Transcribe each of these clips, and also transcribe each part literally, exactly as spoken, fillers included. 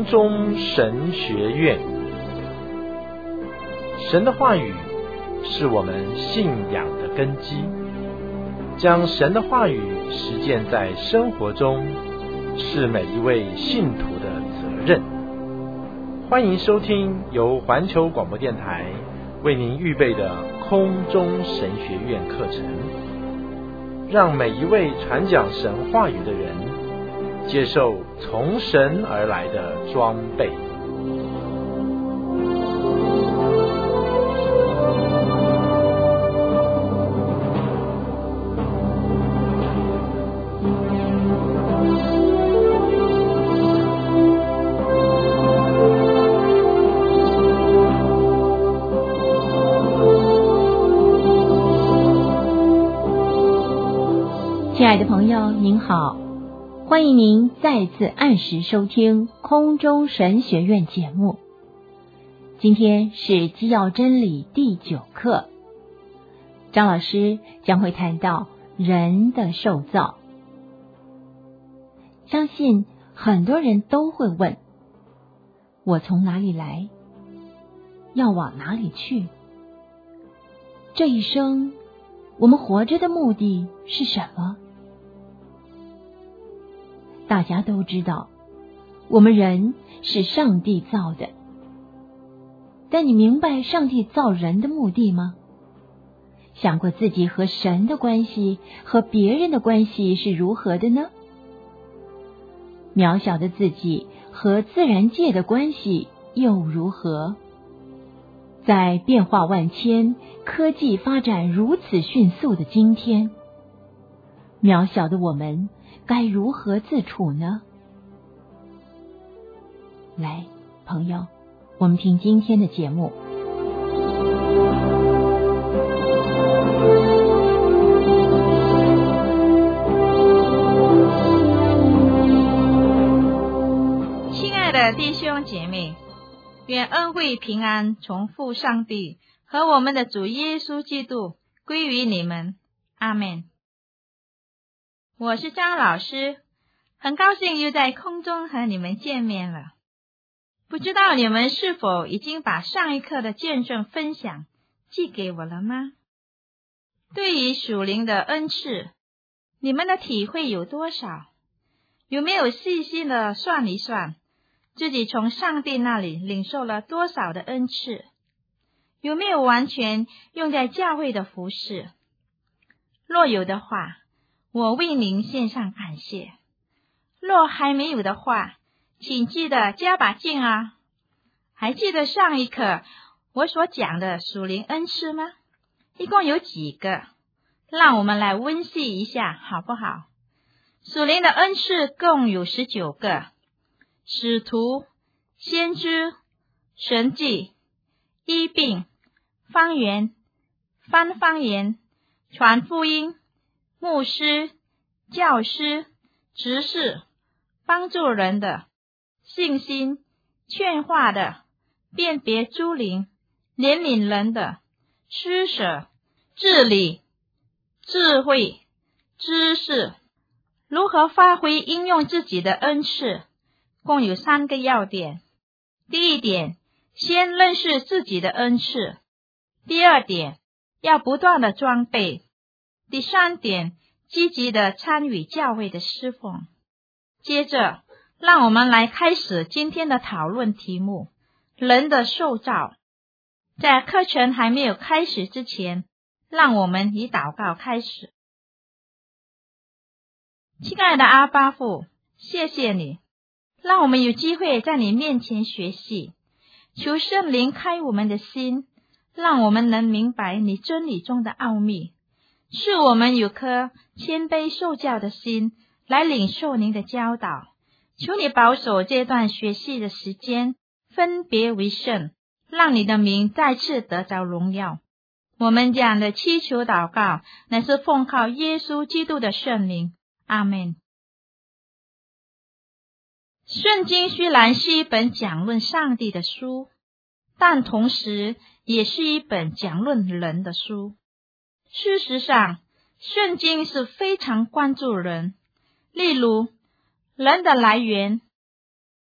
中神学院。神的话语是我们信仰的根基，将神的话语实践在生活中，是每一位信徒的责任。欢迎收听由环球广播电台为您预备的空中神学院课程，让每一位传讲神话语的人接受从神而来的装备。 亲爱的朋友，您好，欢迎您再次按时收听空中神学院节目。今天是基要真理第九课，张老师将会谈到人的受造。相信很多人都会问，我从哪里来？要往哪里去？这一生我们活着的目的是什么？大家都知道，我们人是上帝造的，但你明白上帝造人的目的吗？想过自己和神的关系和别人的关系是如何的呢？渺小的自己和自然界的关系又如何？在变化万千、科技发展如此迅速的今天，渺小的我们该如何自处呢？来，朋友，我们听今天的节目。 亲爱的弟兄姐妹，愿恩惠平安从父上帝和我们的主耶稣基督归于你们。阿们。我是张老师，很高兴又在空中和你们见面了。不知道你们是否已经把上一课的见证分享寄给我了吗？对于属灵的恩赐，你们的体会有多少？有没有细心的算一算，自己从上帝那里领受了多少的恩赐？有没有完全用在教会的服事？若有的话，我为您献上感谢。若还没有的话，请记得加把劲啊！还记得上一课我所讲的属灵恩赐吗？一共有几个？让我们来温习一下好不好？属灵的恩赐共有十九个：使徒、先知、神迹、医病、方言、翻方言、传福音、牧师、教师、执事、帮助人的、信心、劝化的、辨别诸灵、怜悯人的、施舍、治理、智慧、知识。如何发挥应用自己的恩赐，共有三个要点。第一点，先认识自己的恩赐。第二点，要不断的装备。第三点，积极的参与教会的侍奉。接着，让我们来开始今天的讨论题目：人的受造。在课程还没有开始之前，让我们以祷告开始。亲爱的阿爸父，谢谢你，让我们有机会在你面前学习。求圣灵开我们的心，让我们能明白你真理中的奥秘，是我们有颗谦卑受教的心来领受您的教导。求你保守这段学习的时间，分别为圣，让你的名再次得着荣耀。我们这样的祈求祷告，乃是奉靠耶稣基督的圣名。阿们。圣经虽然是一本讲论上帝的书，但同时也是一本讲论人的书。事实上，圣经是非常关注人，例如人的来源、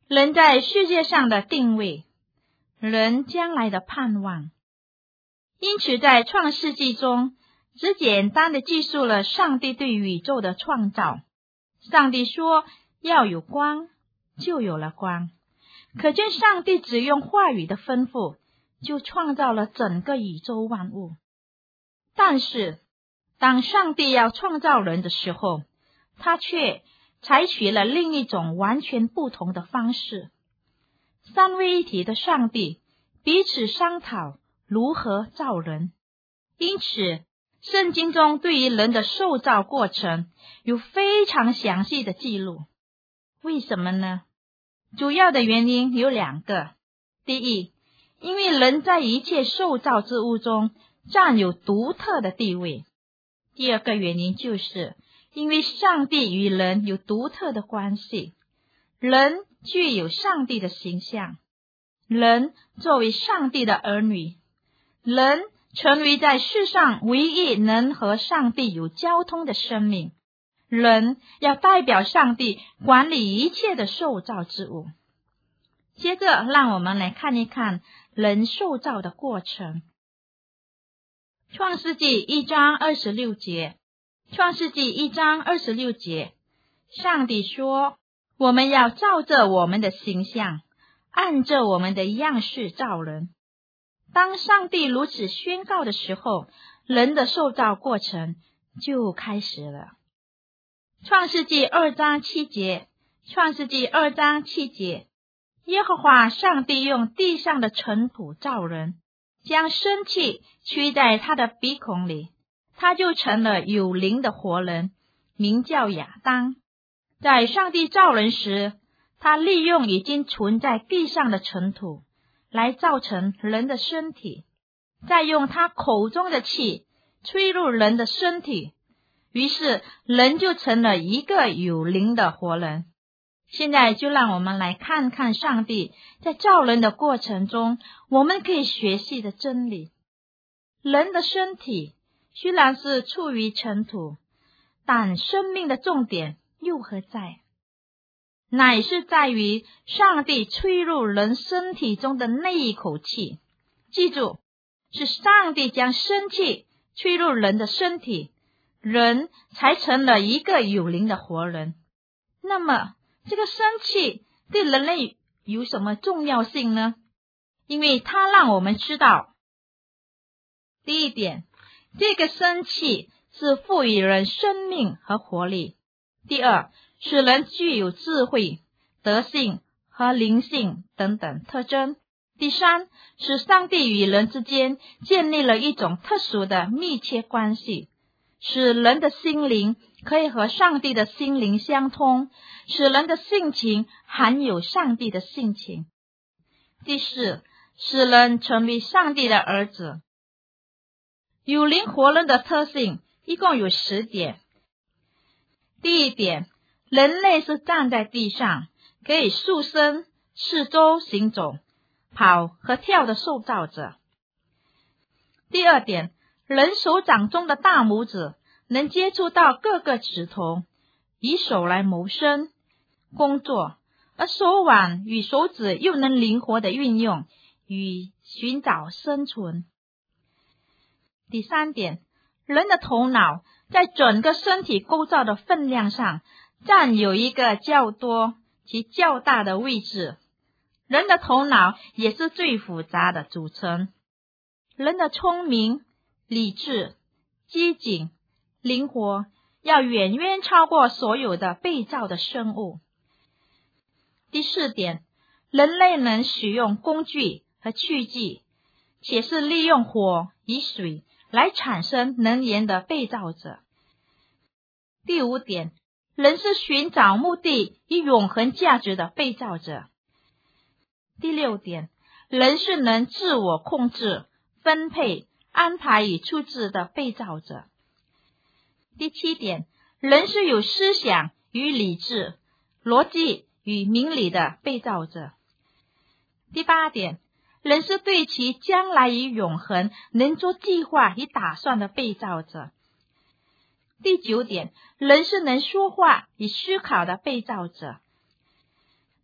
人在世界上的定位，人将来的盼望。因此在创世纪中，只简单的记述了上帝对宇宙的创造。上帝说要有光，就有了光。可见上帝只用话语的吩咐，就创造了整个宇宙万物。但是当上帝要创造人的时候，他却采取了另一种完全不同的方式。三位一体的上帝彼此商讨如何造人，因此圣经中对于人的受造过程有非常详细的记录。为什么呢？主要的原因有两个。第一，因为人在一切受造之物中占有独特的地位。第二个原因就是因为上帝与人有独特的关系，人具有上帝的形象，人作为上帝的儿女，人成为在世上唯一能和上帝有交通的生命，人要代表上帝管理一切的受造之物。接着让我们来看一看人受造的过程。创世纪一章二十六节，创世纪一章二十六节，上帝说，我们要照着我们的形象，按着我们的样式造人。当上帝如此宣告的时候，人的受造过程就开始了。创世纪二章七节，创世纪二章七节，耶和华上帝用地上的尘土造人，将生气吹在他的鼻孔里，他就成了有灵的活人，名叫亚当。在上帝造人时，他利用已经存在地上的尘土来造成人的身体，再用他口中的气吹入人的身体，于是人就成了一个有灵的活人。现在就让我们来看看上帝在造人的过程中我们可以学习的真理。人的身体虽然是出于尘土，但生命的重点又何在？乃是在于上帝吹入人身体中的那一口气。记住，是上帝将生气吹入人的身体，人才成了一个有灵的活人。那么这个生气对人类有什么重要性呢？因为它让我们知道，第一点，这个生气是赋予人生命和活力；第二，使人具有智慧、德性和灵性等等特征；第三，使上帝与人之间建立了一种特殊的密切关系，使人的心灵可以和上帝的心灵相通，使人的性情含有上帝的性情；第四，使人成为上帝的儿子。有灵活人的特性一共有十点。第一点，人类是站在地上，可以束身、四周行走、跑和跳的受造者。第二点，人手掌中的大拇指能接触到各个指头，以手来谋生、工作，而手腕与手指又能灵活的运用，与寻找生存。第三点，人的头脑在整个身体构造的分量上占有一个较多及较大的位置。人的头脑也是最复杂的组成。人的聪明、理智、机警、灵活，要远远超过所有的被造的生物。第四点，人类能使用工具和器具，且是利用火与水来产生能源的被造者。第五点，人是寻找目的与永恒价值的被造者。第六点，人是能自我控制、分配、安排与处置的被造者。第七点，人是有思想与理智、逻辑与明理的被造者。第八点，人是对其将来与永恒能做计划与打算的被造者。第九点，人是能说话与思考的被造者。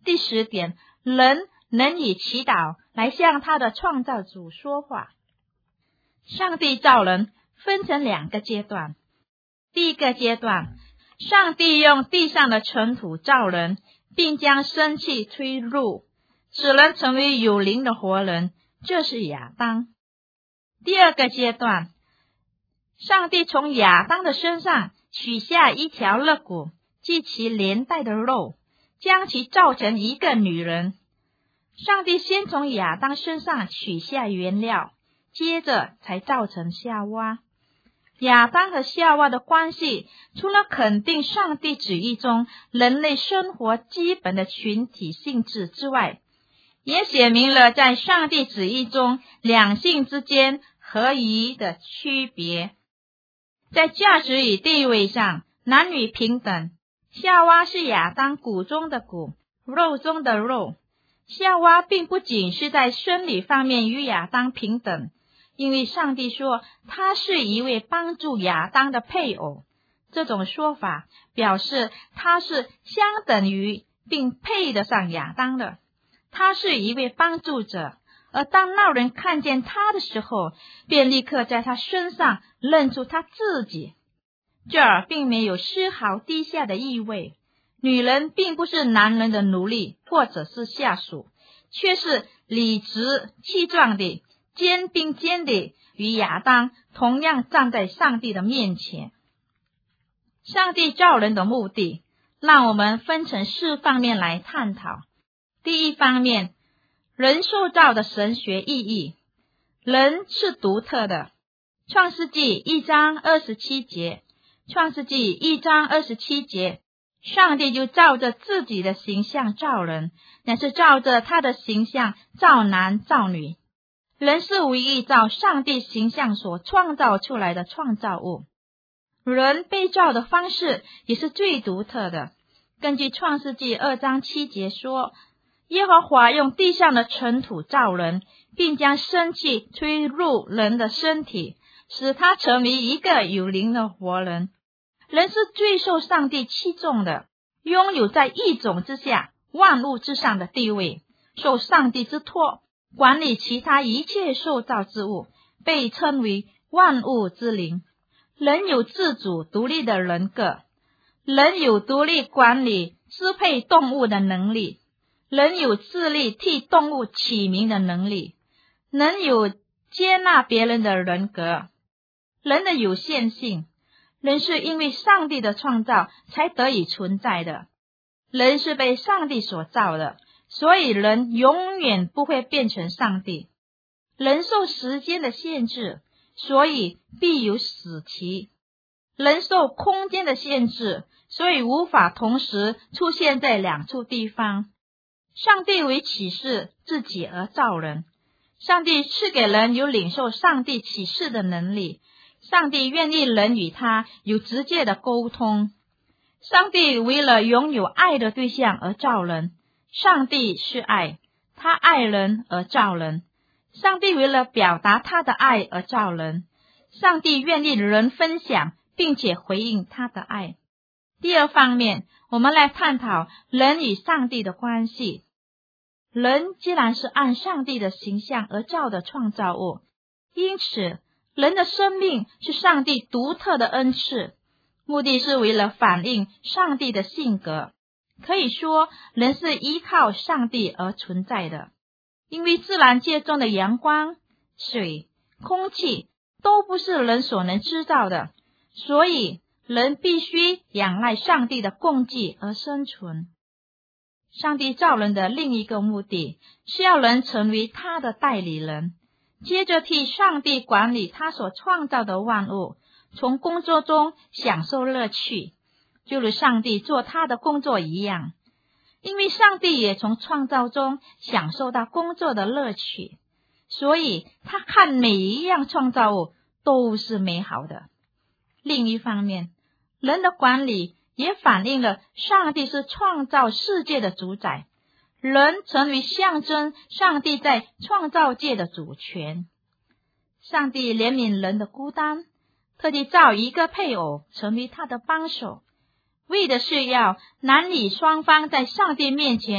第十点，人能以祈祷来向他的创造主说话。上帝造人分成两个阶段。第一个阶段，上帝用地上的尘土造人，并将生气吹入，使人成为有灵的活人，这是亚当。第二个阶段，上帝从亚当的身上取下一条肋骨，即其连带的肉，将其造成一个女人。上帝先从亚当身上取下原料，接着才造成夏娃。亚当和夏娃的关系，除了肯定上帝旨意中人类生活基本的群体性质之外，也写明了在上帝旨意中两性之间合一的区别。在价值与地位上，男女平等。夏娃是亚当骨中的骨，肉中的肉。夏娃并不仅是在生理方面与亚当平等，因为上帝说他是一位帮助亚当的配偶。这种说法表示他是相等于并配得上亚当的，他是一位帮助者。而当那人看见他的时候，便立刻在他身上认出他自己。这儿并没有丝毫低下的意味。女人并不是男人的奴隶或者是下属，却是理直气壮的、肩并肩的与亚当同样站在上帝的面前。上帝造人的目的，让我们分成四方面来探讨。第一方面，人受造的神学意义。人是独特的。创世纪一章二十七节，创世纪一章二十七节，上帝就照着自己的形象造人，乃是照着他的形象造男造女。人是唯一照上帝形象所创造出来的创造物。人被造的方式也是最独特的。根据创世纪二章七节说，耶和华用地上的尘土造人，并将生气吹入人的身体，使他成为一个有灵的活人。人是最受上帝器重的，拥有在一种之下万物之上的地位，受上帝之托，管理其他一切受造之物，被称为万物之灵。人有自主独立的人格，人有独立管理支配动物的能力，人有自立替动物起名的能力，人有接纳别人的人格。人的有限性，人是因为上帝的创造才得以存在的。人是被上帝所造的，所以人永远不会变成上帝。人受时间的限制，所以必有死期。人受空间的限制，所以无法同时出现在两处地方。上帝为启示自己而造人，上帝赐给人有领受上帝启示的能力，上帝愿意人与他有直接的沟通。上帝为了拥有爱的对象而造人，上帝是爱，他爱人而造人。上帝为了表达他的爱而造人，上帝愿意人分享并且回应他的爱。第二方面，我们来探讨人与上帝的关系。人既然是按上帝的形象而造的创造物，因此人的生命是上帝独特的恩赐，目的是为了反映上帝的性格。可以说，人是依靠上帝而存在的。因为自然界中的阳光、水、空气都不是人所能制造的，所以人必须仰赖上帝的供给而生存。上帝造人的另一个目的是要人成为他的代理人，接着替上帝管理他所创造的万物，从工作中享受乐趣，就如上帝做他的工作一样。因为上帝也从创造中享受到工作的乐趣，所以他看每一样创造物都是美好的。另一方面，人的管理也反映了上帝是创造世界的主宰，人成为象征上帝在创造界的主权。上帝怜悯人的孤单，特地造一个配偶成为他的帮手，为的是要男女双方在上帝面前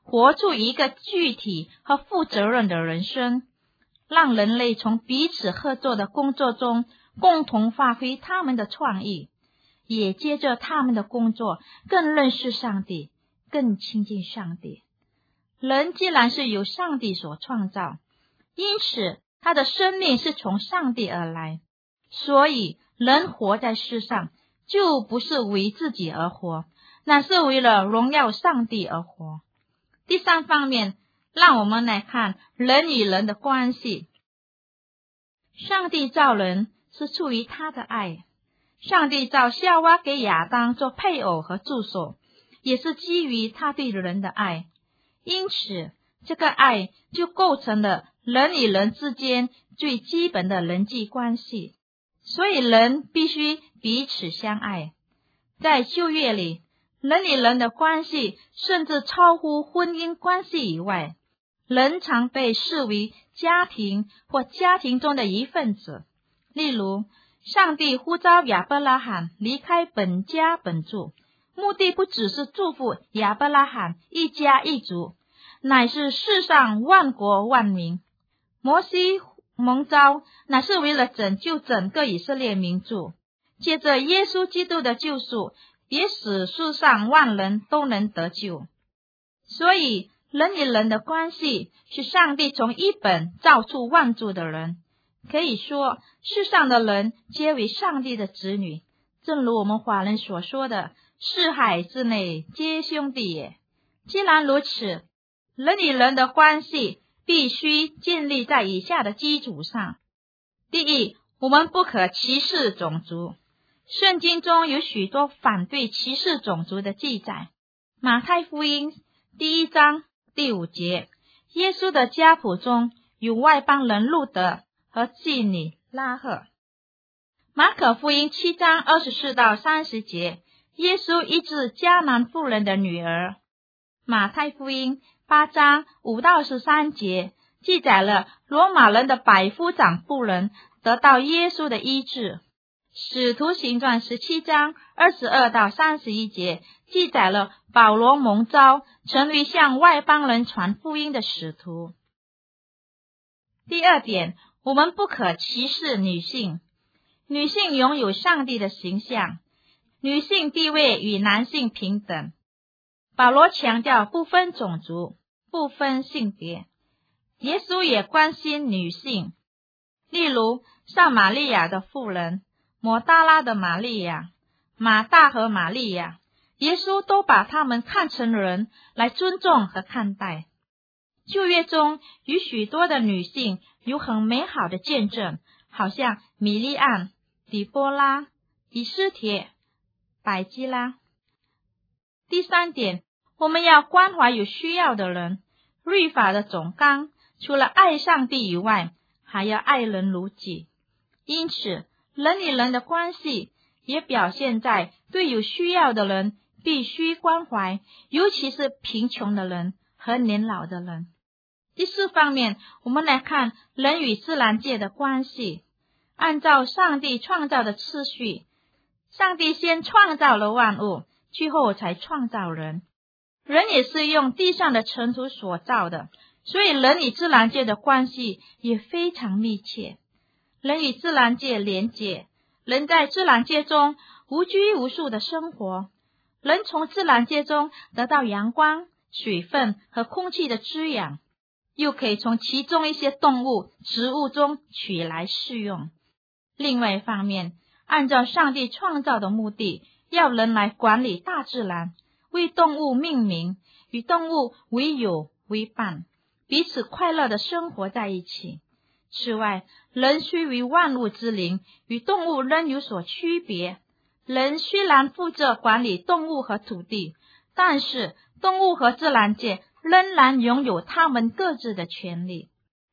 活出一个具体和负责任的人生，让人类从彼此合作的工作中共同发挥他们的创意，也借着他们的工作更认识上帝，更亲近上帝。人既然是由上帝所创造，因此他的生命是从上帝而来，所以人活在世上就不是为自己而活，乃是为了荣耀上帝而活。第三方面，让我们来看人与人的关系。上帝造人是出于他的爱，上帝造夏娃给亚当做配偶和助手，也是基于他对人的爱，因此这个爱就构成了人与人之间最基本的人际关系，所以人必须彼此相爱。在旧约里，人与人的关系甚至超乎婚姻关系以外，人常被视为家庭或家庭中的一份子。例如，上帝呼召亚伯拉罕离开本家本族，目的不只是祝福亚伯拉罕一家一族，乃是世上万国万民。摩西蒙召乃是为了拯救整个以色列民族，借着耶稣基督的救赎，也使世上万人都能得救。所以人与人的关系是上帝从一本造出万族的人，可以说世上的人皆为上帝的子女，正如我们华人所说的，四海之内皆兄弟也。既然如此，人与人的关系必须建立在以下的基础上。第一，我们不可歧视种族。圣经中有许多反对歧视种族的记载。马太福音第一章第五节，耶稣的家谱中有外邦人路德和妓女拉赫。马可福音七章二十四到三十节，耶稣医治迦南妇人的女儿。马太福音八章五到十三节记载了罗马人的百夫长妇人得到耶稣的医治。使徒行传十七章二十二到三十一节记载了保罗蒙召成为向外邦人传福音的使徒。第二点，我们不可歧视女性。女性拥有上帝的形象，女性地位与男性平等。保罗强调不分种族，不分性别。耶稣也关心女性，例如撒玛利亚的妇人、抹大拉的玛利亚、马大和玛利亚，耶稣都把他们看成人来尊重和看待。旧约中有许多的女性有很美好的见证，好像米利暗、底波拉、以斯帖、百基拉。第三点，我们要关怀有需要的人。律法的总纲除了爱上帝以外，还要爱人如己。因此人与人的关系也表现在对有需要的人必须关怀，尤其是贫穷的人和年老的人。第四方面，我们来看人与自然界的关系。按照上帝创造的次序，上帝先创造了万物，最后才创造人。人也是用地上的尘土所造的，所以人与自然界的关系也非常密切。人与自然界连结，人在自然界中无拘无束的生活，人从自然界中得到阳光、水分和空气的滋养，又可以从其中一些动物、植物中取来适用。另外一方面，按照上帝创造的目的，要人来管理大自然，为动物命名，与动物为友为伴，彼此快乐地生活在一起。此外，人虽为万物之灵，与动物仍有所区别。人虽然负责管理动物和土地，但是动物和自然界仍然拥有他们各自的权利。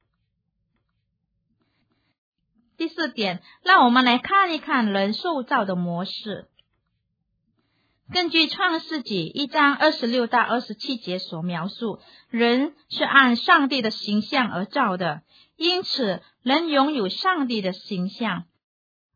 第四点，让我们来看一看人受造的模式。根据创世纪一章二十六到二十七节所描述，人是按上帝的形象而造的，因此人拥有上帝的形象。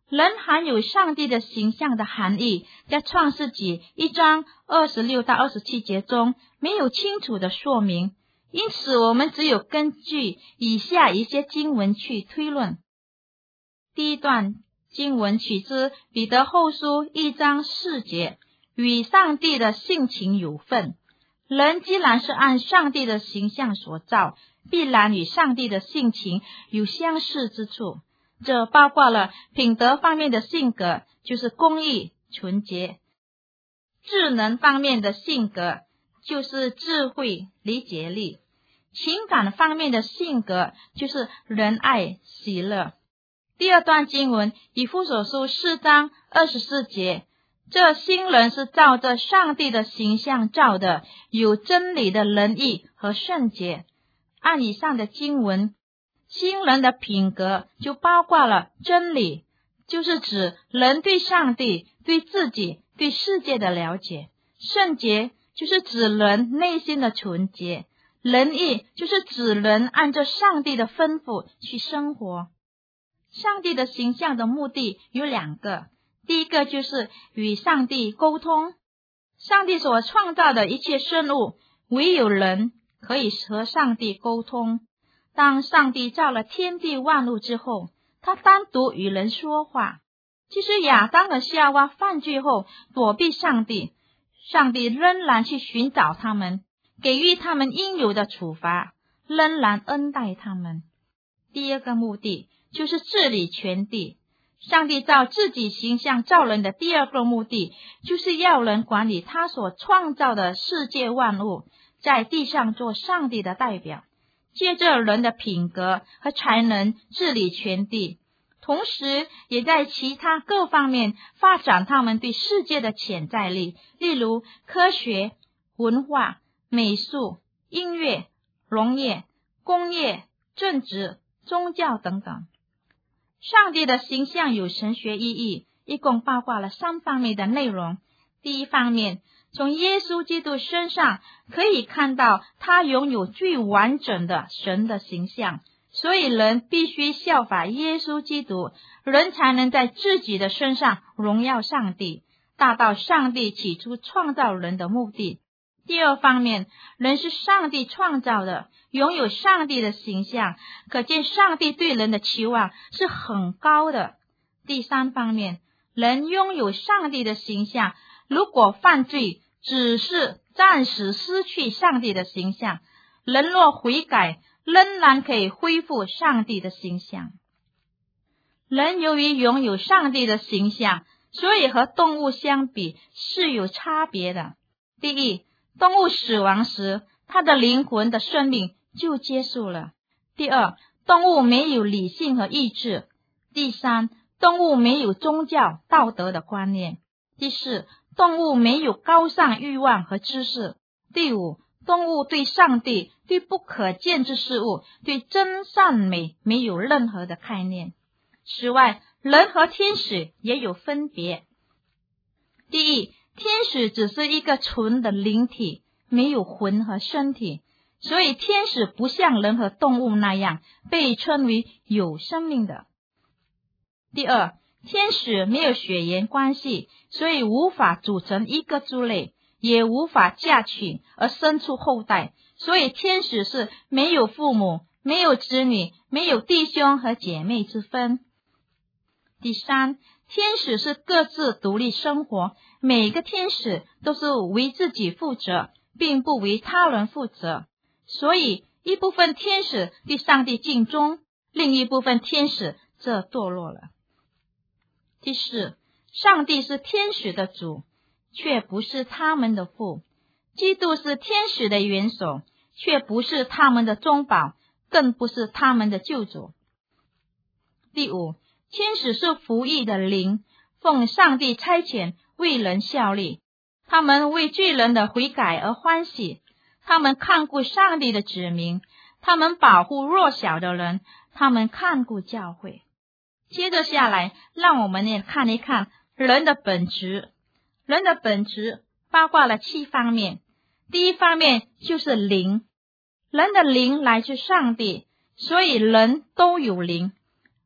人含有上帝的形象的含义，在创世纪一章二十六到二十七节中没有清楚的说明，因此我们只有根据以下一些经文去推论。第一段经文取自彼得后书一章四节，与上帝的性情有份。人既然是按上帝的形象所造，必然与上帝的性情有相似之处。这包括了品德方面的性格，就是公义、纯洁；智能方面的性格，就是智慧、理解力；情感方面的性格，就是仁爱、喜乐。第二段经文以弗所书四章二十四节，这新人是照着上帝的形象造的，有真理的仁义和圣洁。按以上的经文，新人的品格就包括了真理，就是指人对上帝、对自己、对世界的了解；圣洁就是指人内心的纯洁；仁义就是指人按照上帝的吩咐去生活。上帝的形象的目的有两个，第一个就是与上帝沟通。上帝所创造的一切生物，唯有人可以和上帝沟通。当上帝造了天地万物之后，他单独与人说话。即使亚当和夏娃犯罪后躲避上帝，上帝仍然去寻找他们，给予他们应有的处罚，仍然恩待他们。第二个目的就是治理全地。上帝照自己形象造人的第二个目的，就是要人管理他所创造的世界万物，在地上做上帝的代表，借着人的品格和才能治理全地，同时也在其他各方面发展他们对世界的潜在力，例如科学、文化、美术、音乐、农业、工业、政治、宗教等等。上帝的形象有神学意义，一共包括了三方面的内容。第一方面，从耶稣基督身上可以看到他拥有最完整的神的形象，所以人必须效法耶稣基督，人才能在自己的身上荣耀上帝，达到上帝起初创造人的目的。第二方面，人是上帝创造的，拥有上帝的形象，可见上帝对人的期望是很高的。第三方面，人拥有上帝的形象，如果犯罪，只是暂时失去上帝的形象，人若悔改，仍然可以恢复上帝的形象。人由于拥有上帝的形象，所以和动物相比是有差别的。第一，动物死亡时，它的灵魂的生命就结束了。第二，动物没有理性和意志。第三，动物没有宗教、道德的观念。第四，动物没有高尚欲望和知识。第五，动物对上帝、对不可见之事物、对真善美没有任何的概念。此外，人和天使也有分别。第一，天使只是一个纯的灵体，没有魂和身体，所以天使不像人和动物那样被称为有生命的。第二，天使没有血缘关系，所以无法组成一个族类，也无法嫁娶而生出后代，所以天使是没有父母、没有子女、没有弟兄和姐妹之分。第三，天使是各自独立生活，每个天使都是为自己负责，并不为他人负责，所以一部分天使对上帝尽忠，另一部分天使则堕落了。第四，上帝是天使的主，却不是他们的父；基督是天使的元首，却不是他们的中保，更不是他们的救主。第五，天使是服役的灵，奉上帝差遣为人效力，他们为罪人的悔改而欢喜，他们看顾上帝的子民，他们保护弱小的人，他们看顾教会。接着下来，让我们也看一看人的本质。人的本质包括了七方面。第一方面就是灵，人的灵来自上帝，所以人都有灵。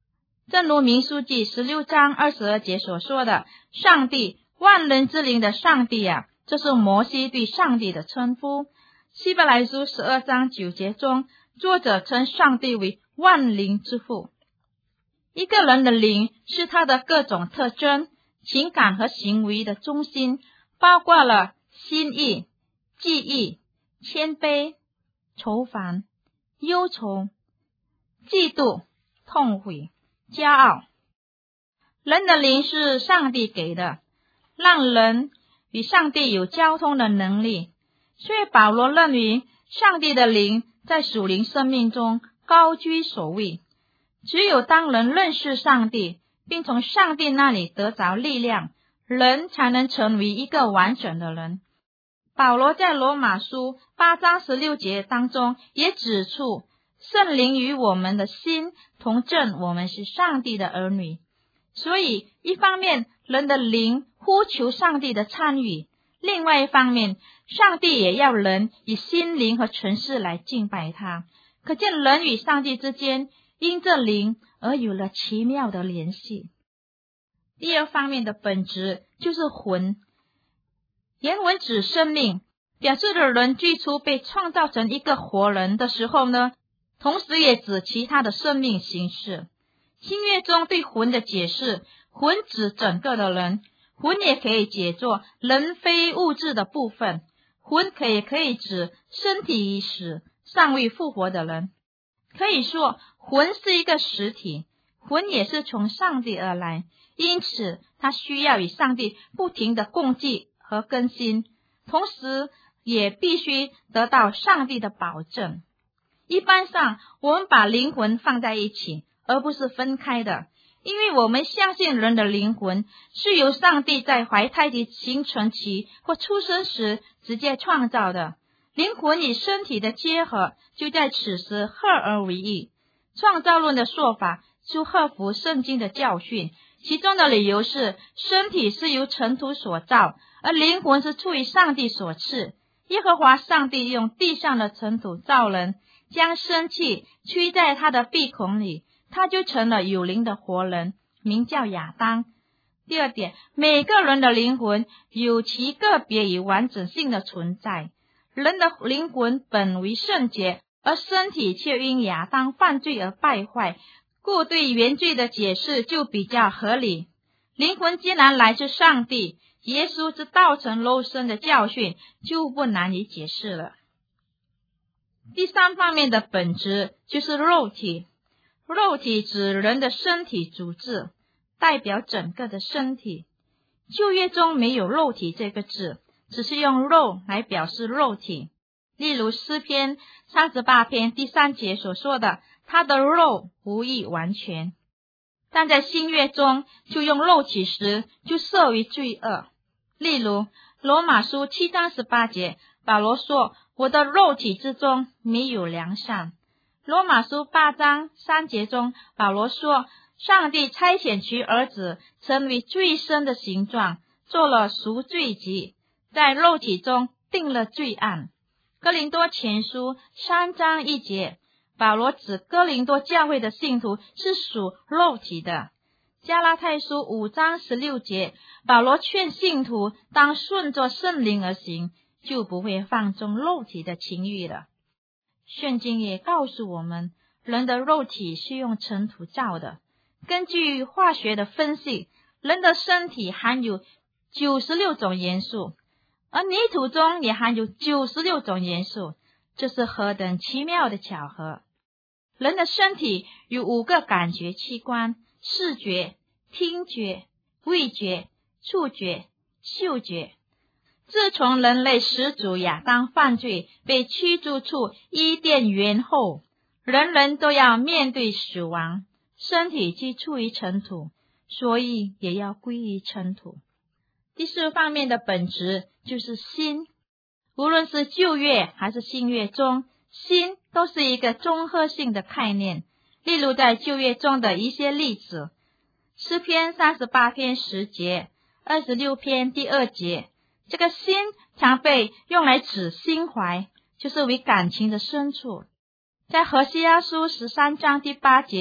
正如民数记十六章二十二节所说的，上帝，万人之灵的上帝啊，这是摩西对上帝的称呼。希伯来书十二章九节中，作者称上帝为万灵之父。一个人的灵是他的各种特征、情感和行为的中心，包括了心意、记忆、谦卑、愁烦、忧愁、嫉妒、痛悔、骄傲。人的灵是上帝给的，让人与上帝有交通的能力，所以保罗认为上帝的灵在属灵生命中高居首位。只有当人认识上帝，并从上帝那里得着力量，人才能成为一个完整的人。保罗在罗马书八章十六节当中也指出，圣灵与我们的心同证我们是上帝的儿女。所以一方面人的灵呼求上帝的参与，另外一方面上帝也要人以心灵和纯实来敬拜他。可见人与上帝之间因这灵而有了奇妙的联系。第二方面的本质就是魂。原文指生命，表示了人最初被创造成一个活人的时候呢，同时也指其他的生命形式。新约中对魂的解释，魂指整个的人，魂也可以解作人非物质的部分，魂可以可以指身体已死尚未复活的人。可以说魂是一个实体，魂也是从上帝而来，因此它需要与上帝不停的共济和更新，同时也必须得到上帝的保证。一般上我们把灵魂放在一起，而不是分开的，因为我们相信人的灵魂是由上帝在怀胎的形成期或出生时直接创造的。灵魂与身体的结合就在此时合而为一。创造论的说法就合乎圣经的教训，其中的理由是身体是由尘土所造，而灵魂是出于上帝所赐。耶和华上帝用地上的尘土造人，将生气吹在他的鼻孔里，他就成了有灵的活人，名叫亚当。第二点，每个人的灵魂有其个别与完整性的存在。人的灵魂本为圣洁，而身体却因亚当犯罪而败坏，故对原罪的解释就比较合理。灵魂既然来自上帝，耶稣之道成肉身的教训就不难以解释了。第三方面的本质就是肉体。肉体指人的身体组织，代表整个的身体。旧约中没有肉体这个字，只是用肉来表示肉体。例如诗篇三十八篇第三节所说的，他的肉无益完全。但在新约中就用肉体时就涉于罪恶。例如罗马书七章十八节，保罗说，我的肉体之中没有良善。罗马书八章三节中，保罗说，上帝差遣其儿子成为罪身的形状，做了赎罪祭，在肉体中定了罪案。哥林多前书三章一节，保罗指哥林多教会的信徒是属肉体的。加拉太书五章十六节，保罗劝信徒当顺着圣灵而行，就不会放纵肉体的情欲了。圣经也告诉我们，人的肉体是用尘土造的。根据化学的分析，人的身体含有九十六种元素，而泥土中也含有九十六种元素，这是何等奇妙的巧合。人的身体有五个感觉器官：视觉、听觉、味觉、触觉、嗅觉。自从人类始祖亚当犯罪被驱逐出伊甸园后，人人都要面对死亡，身体既处于尘土，所以也要归于尘土。第四方面的本质就是心。无论是旧约还是新约中，心都是一个综合性的概念。例如在旧约中的一些例子，诗篇三十八篇十节，二十六篇第二节，这个心常被用来指心怀，就是为感情的深处。在何西阿书十三章第八节，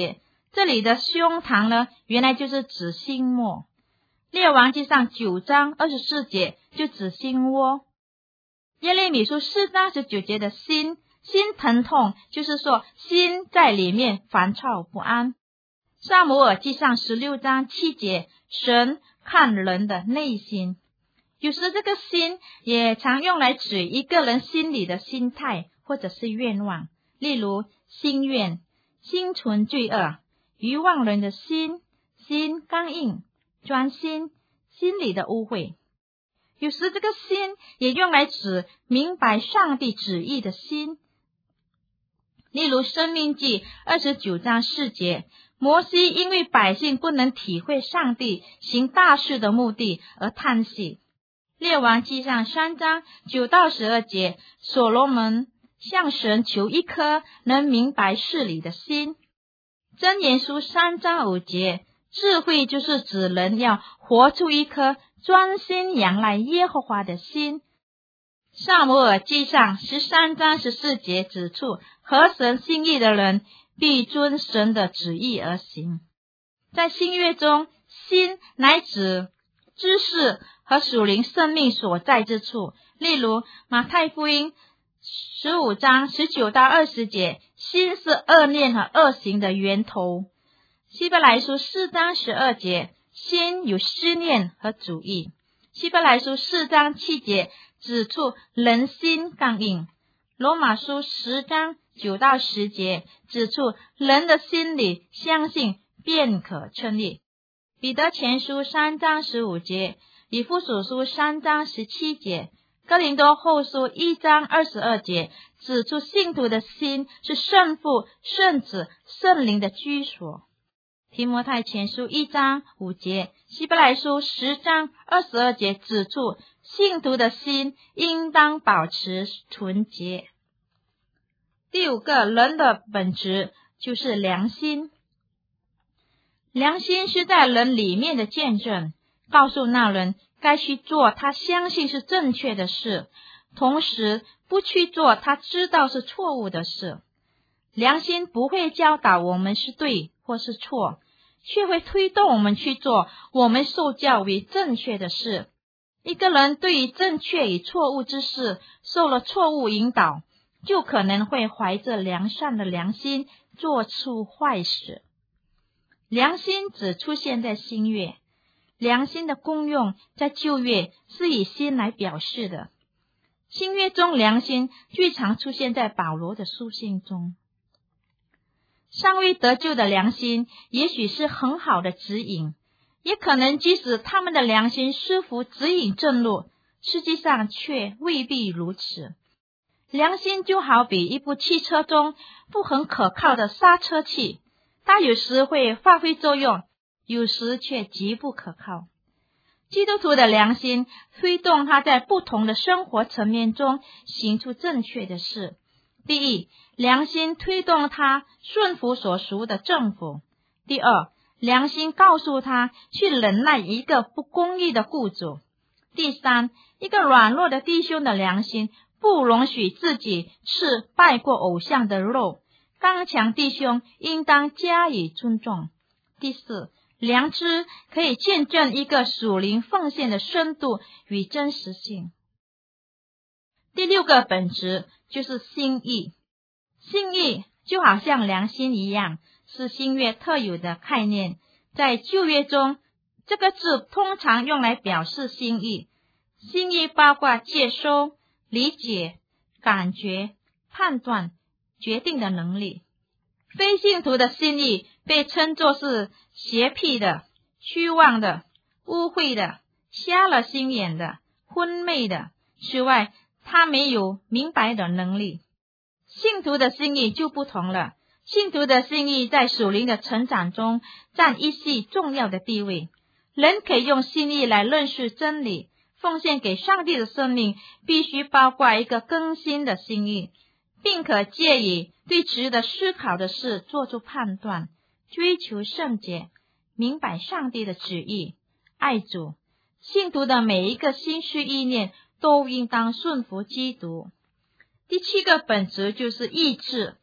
这里的胸膛呢，原来就是指心膜。列王记上九章二十四节就指心窝。耶利米书四章十九节的心，心疼痛，就是说心在里面烦躁不安。撒母耳记上十六章七节，神看人的内心。有时这个心也常用来指一个人心里的心态或者是愿望，例如心愿、心存罪恶、愚妄人的心、心刚硬、专心、心里的污秽。有时这个心也用来指明白上帝旨意的心，例如申命记二十九章四节，摩西因为百姓不能体会上帝行大事的目的而叹息。列王记上三章九到十二节，所罗门向神求一颗能明白事理的心。箴言书三章五节，智慧就是指人要活出一颗专心仰赖耶和华的心。撒母耳记上十三章十四节指出，合神心意的人必遵神的旨意而行。在新约中，心乃指知识和属灵生命所在之处，例如马太福音十五章十九到二十节，心是恶念和恶行的源头。希伯来书四章十二节，心有思念和主意。希伯来书四章七节指出人心刚硬。罗马书十章九到十节指出人的心里相信便可称义。彼得前书三章十五节，以弗所书三章十七节，哥林多后书一章二十二节指出信徒的心是圣父、圣子、圣灵的居所。提摩太前书一章五节，希伯来书十章二十二节指出信徒的心应当保持纯洁。第五个，人的本质就是良心。良心是在人里面的见证，告诉那人该去做他相信是正确的事，同时不去做他知道是错误的事。良心不会教导我们是对或是错，却会推动我们去做我们受教为正确的事。一个人对于正确与错误之事受了错误引导，就可能会怀着良善的良心做出坏事。良心只出现在新约，良心的功用在旧约是以心来表示的。新约中良心最常出现在保罗的书信中。尚未得救的良心也许是很好的指引，也可能即使他们的良心似乎指引正路，实际上却未必如此。良心就好比一部汽车中不很可靠的刹车器，它有时会发挥作用，有时却极不可靠。基督徒的良心推动他在不同的生活层面中行出正确的事。第一，良心推动他顺服所属的政府。第二，良心告诉他去忍耐一个不公义的雇主。第三，一个软弱的弟兄的良心不容许自己吃拜过偶像的肉，刚强弟兄应当加以尊重。第四，良知可以见证一个属灵奉献的深度与真实性。第六个本质就是心意。心意就好像良心一样，是新约特有的概念。在旧约中，这个字通常用来表示心意。心意包括接收、理解、感觉、判断、决定的能力。非信徒的心意被称作是邪僻的、虚妄的、污秽的、瞎了心眼的、昏昧的。此外，他没有明白的能力。信徒的心意就不同了。信徒的心意在属灵的成长中占一系重要的地位。人可以用心意来认识真理。奉献给上帝的生命必须包括一个更新的心意，并可借以对值得思考的事做出判断，追求圣洁，明白上帝的旨意，爱主。信徒的每一个心思意念都应当顺服基督。第七个本质就是意志。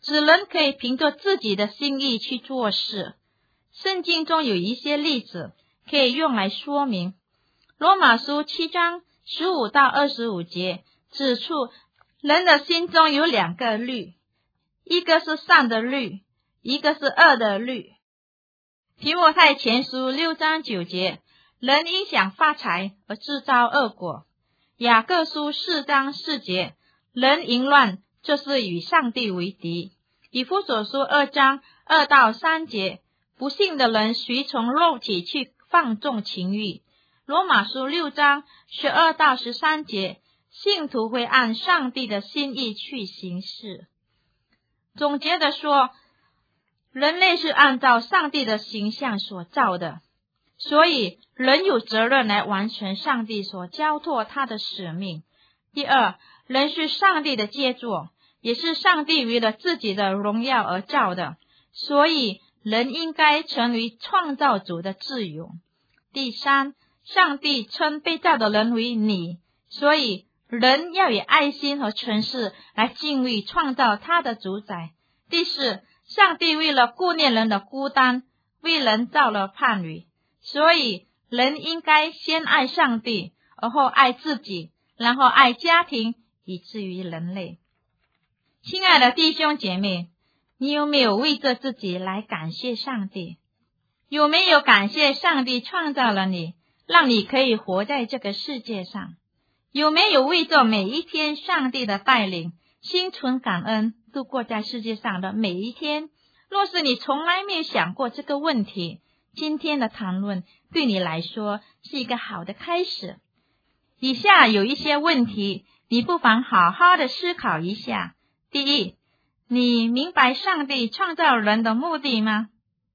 指人可以凭着自己的心意去做事。圣经中有一些例子可以用来说明。罗马书七章十五到二十五节指出，人的心中有两个律，一个是善的律，一个是恶的律。提摩太前书六章九节，人因想发财而制造恶果。雅各书四章四节，人淫乱就是与上帝为敌。以弗所书二章二到三节，不信的人随从肉体去放纵情欲。罗马书六章十二到十三节，信徒会按上帝的心意去行事。总结的说，人类是按照上帝的形象所造的，所以人有责任来完成上帝所交托他的使命。第二，人是上帝的杰作，也是上帝为了自己的荣耀而造的，所以人应该成为创造主的自由。第三，上帝称被造的人为你，所以人要以爱心和诚实来敬畏创造他的主宰。第四，上帝为了顾念人的孤单，为人造了伴侣，所以人应该先爱上帝，而后爱自己，然后爱家庭，以至于人类。亲爱的弟兄姐妹，你有没有为着自己来感谢上帝？有没有感谢上帝创造了你，让你可以活在这个世界上？有没有为着每一天上帝的带领，心存感恩，度过在世界上的每一天？若是你从来没有想过这个问题，今天的谈论对你来说是一个好的开始。以下有一些问题，你不妨好好的思考一下。第一，你明白上帝创造人的目的吗？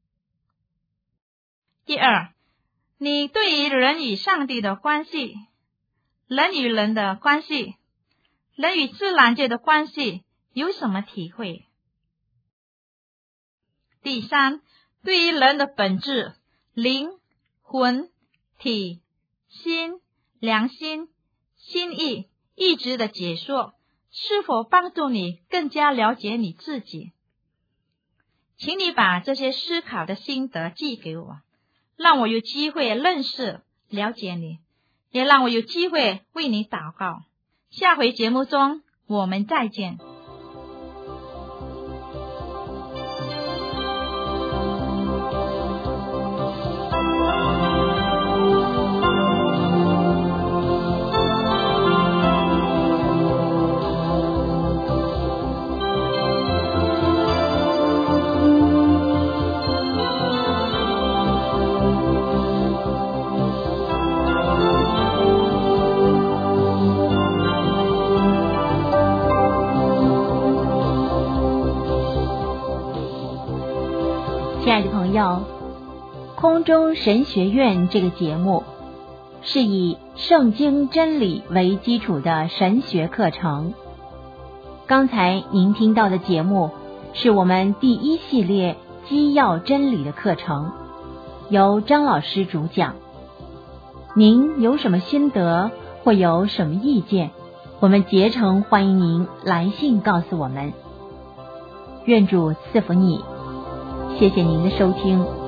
第二，你对于人与上帝的关系，人与人的关系，人与自然界的关系有什么体会？第三，对于人的本质，灵、魂、体、心、良心、心意、意志的解说，是否帮助你更加了解你自己？请你把这些思考的心得寄给我，让我有机会认识、了解你，也让我有机会为你祷告。下回节目中我们再见。 亲爱的朋友，空中神学院这个节目是以圣经真理为基础的神学课程。刚才您听到的节目是我们第一系列基要真理的课程，由张老师主讲。您有什么心得或有什么意见，我们竭诚欢迎您来信告诉我们。愿主赐福你，谢谢您的收听。